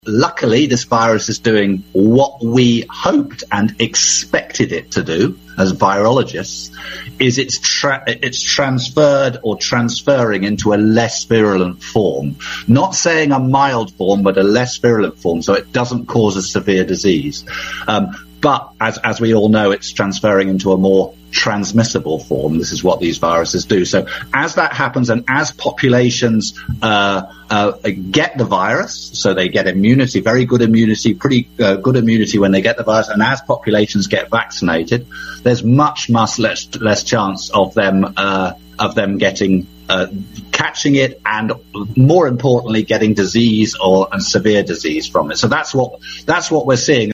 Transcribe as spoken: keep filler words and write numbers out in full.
Luckily, this virus is doing what we hoped and expected it to do as virologists, is it's tra- it's transferred or transferring into a less virulent form. Not saying a mild form, but a less virulent form, so it doesn't cause a severe disease. Um, but as, as we all know, it's transferring into a more transmissible form. This is what these viruses do. So as that happens, and as populations uh, uh, get the virus, so they get immunity, very good immunity, pretty uh, good immunity when they get the virus, and as populations get vaccinated, there's much, much less, less chance of them uh, of them getting uh, catching it, and more importantly, getting disease or and severe disease from it. So that's what that's what we're seeing.